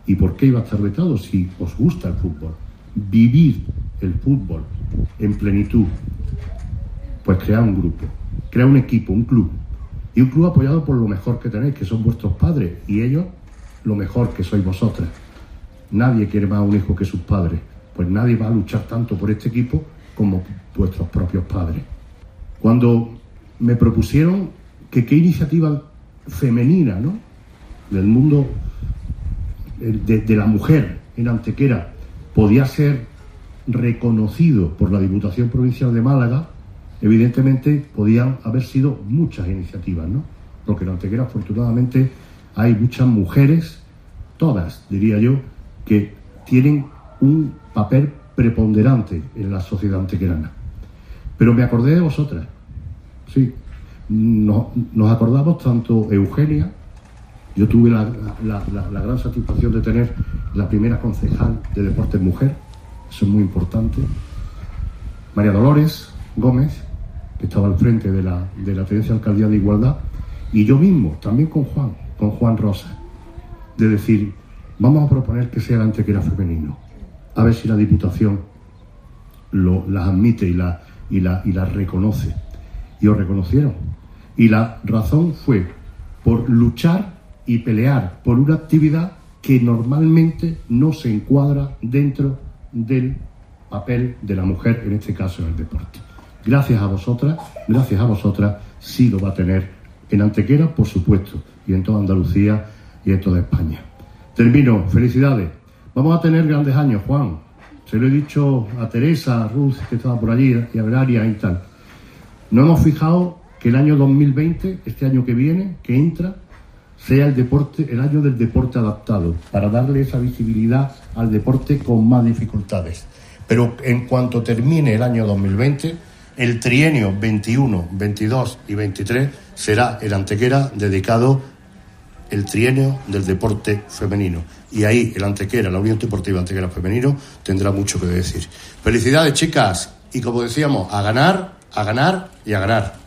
¿Y por qué iba a estar vetado si os gusta el fútbol? Vivir el fútbol en plenitud. Pues crear un grupo, crear un equipo, un club. Y un club apoyado por lo mejor que tenéis, que son vuestros padres. Y ellos, lo mejor que sois vosotras. Nadie quiere más a un hijo que sus padres. Pues nadie va a luchar tanto por este equipo como vuestros propios padres. Cuando me propusieron que qué iniciativa femenina, ¿no?, del mundo de la mujer en Antequera podía ser reconocido por la Diputación Provincial de Málaga, evidentemente podían haber sido muchas iniciativas, ¿no? Porque en Antequera afortunadamente hay muchas mujeres, todas diría yo, que tienen un papel preponderante en la sociedad antequerana. Pero me acordé de vosotras, sí, nos acordamos tanto Eugenia. Yo tuve la gran satisfacción de tener la primera concejal de Deportes Mujer, eso es muy importante. María Dolores Gómez, que estaba al frente de la Tenencia de Alcaldía de Igualdad, y yo mismo, también con Juan Rosa, de decir, vamos a proponer que sea el Antequera femenino, a ver si la Diputación las admite y las reconoce. Y os reconocieron. Y la razón fue por luchar y pelear por una actividad que normalmente no se encuadra dentro del papel de la mujer, en este caso en el deporte. Gracias a vosotras, sí lo va a tener en Antequera, por supuesto, y en toda Andalucía y en toda España. Termino, felicidades. Vamos a tener grandes años, Juan. Se lo he dicho a Teresa, a Ruth, que estaba por allí, y a Veraria y tal. No hemos fijado que el año 2020, este año que viene, que entra, sea el año del deporte adaptado, para darle esa visibilidad al deporte con más dificultades. Pero en cuanto termine el año 2020, el trienio 21, 22 y 23 será el Antequera dedicado el trienio del deporte femenino. Y ahí el Antequera, la Unión Deportiva Antequera Femenino, tendrá mucho que decir. Felicidades, chicas, y como decíamos, a ganar y a ganar.